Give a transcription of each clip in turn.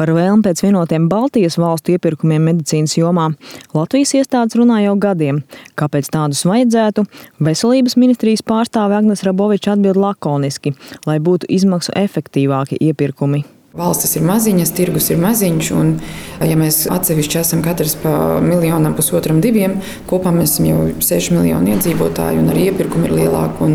Par vēlmi pēc vienotiem Baltijas valstu iepirkumiem medicīnas jomā Latvijas iestādes runā jau gadiem. Kāpēc tādus vajadzētu? Veselības ministrijas pārstāve Agnese Raboviča atbild lakoniski, lai būtu izmaksu efektīvāki iepirkumi. Valstis ir maziņas, tirgus ir maziņš, un ja mēs atsevišķi esam katrs pa 1 miljonam, 1,5, 2, kopā mēs esam jau 6 miljoni iedzīvotāji, un arī iepirkumi ir lielāki.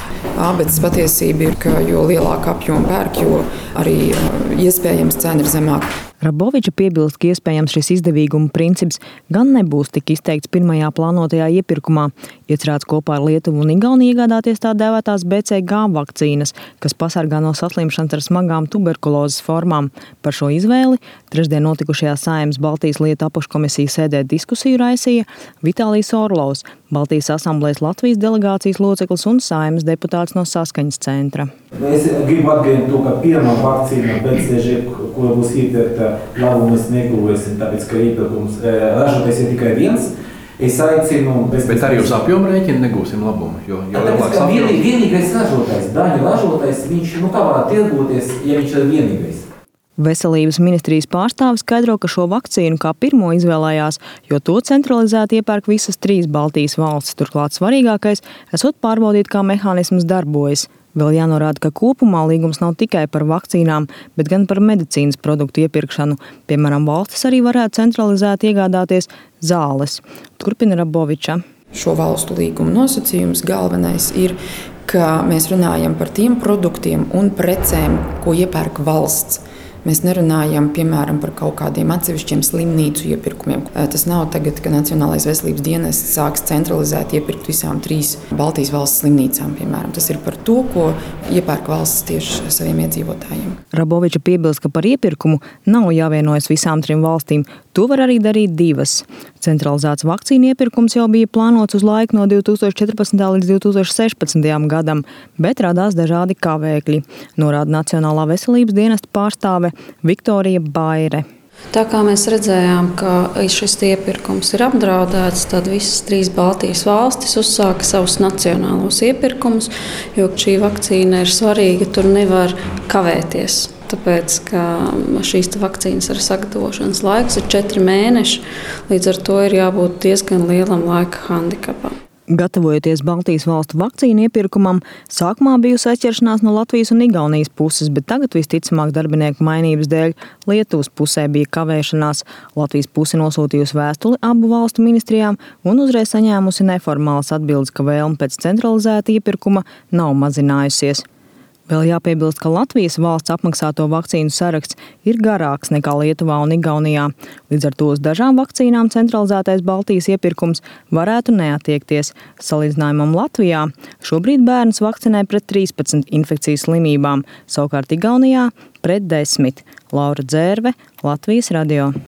Bet patiesība ir, ka jo lielāka apjoma pērk, jo arī iespējams cena ir zemāka. Raboviča piebilst, ka iespējams šis izdevīguma princips gan nebūs tik izteikts pirmajā plānotajā iepirkumā. Iecerēts kopā ar Lietuvu un Igauniju iegādāties tā dēvētās BCG vakcīnas, kas pasargā no saslimšanas ar smagām tuberkulozes formām. Par šo izvēli trešdien notikušajā Saeimas Baltijas lietu apakškomisijas sēdē diskusiju raisīja Vitālijs Orlovs, Baltijas asamblējas Latvijas delegācijas loceklis un Saeimas deputāts no Saskaņas centra. Es gribu atgādināt to, ka pirmā vakcīna BCG, ko būs iepirkta, labumu mēs negūsim, tāpēc, ka iepirkums ražotājs ir tikai viens. Es aicinu... Bet arī uz apjomu rēķinu negūsim labumu, jo lielāks apjoms. Vienīgais ražotājs, daļa ražotājs, viņš kā varētu tirgoties, ja viņš ir vienīgais. Veselības ministrijas pārstāve skaidro, ka šo vakcīnu kā pirmo izvēlējās, jo to centralizēti iepērk visas 3 Baltijas valstis. Turklāt svarīgākais esot pārbaudīt, kā mehānisms darbojas. Vēl jānorāda, ka kopumā līgums nav tikai par vakcīnām, bet gan par medicīnas produktu iepirkšanu. Piemēram, valstis arī varētu centralizēti iegādāties zāles. Turpina Raboviča. Šo valstu līguma nosacījums galvenais ir, ka mēs runājam par tiem produktiem un precēm, ko iepērk valsts. Mēs nerunājam, piemēram, par kaut kādiem atsevišķiem slimnīcu iepirkumiem. Tas nav tagad, ka Nacionālais veselības dienests sāks centralizēt iepirkt visām 3 Baltijas valsts slimnīcām, piemēram. Tas ir par to, ko iepērk valsts tieši saviem iedzīvotājiem. Raboviča piebilst, ka par iepirkumu nav jāvienojas visām 3 valstīm. To var arī darīt 2. Centralizēts vakcīnu iepirkums jau bija plānots uz laiku no 2014. līdz 2016. gadam, bet radās dažādi kavēkļi, norāda Nacionālā veselības dienesta pārstāve Viktorija Baire. Tā kā mēs redzējām, ka šis iepirkums ir apdraudēts, tad visas 3 Baltijas valstis uzsāka savus nacionālos iepirkumus, jo šī vakcīna ir svarīga, tur nevar kavēties. Tāpēc, ka šīs vakcīnas ar sagatavošanas laiks ir 4 mēneši, līdz ar to ir jābūt diezgan lielam laika handikapam. Gatavojoties Baltijas valstu vakcīnu iepirkumam, sākumā bijusi aizķeršanās no Latvijas un Igaunijas puses, bet tagad visticamāk darbinieku mainības dēļ Lietuvas pusē bija kavēšanās. Latvijas puse nosūtījusi vēstuli abu valstu ministrijām un uzreiz saņēmusi neformālas atbildes, ka vēlme pēc centralizēta iepirkuma nav mazinājusies. Vēl jāpiebilst, ka Latvijas valsts apmaksāto vakcīnu saraksts ir garāks nekā Lietuvā un Igaunijā. Līdz ar to uz dažām vakcīnām centralizētais Baltijas iepirkums varētu neatiekties. Salīdzinājumam Latvijā šobrīd bērns vakcinē pret 13 infekcijas slimībām, savukārt Igaunijā pret 10. Laura Dzērve, Latvijas radio.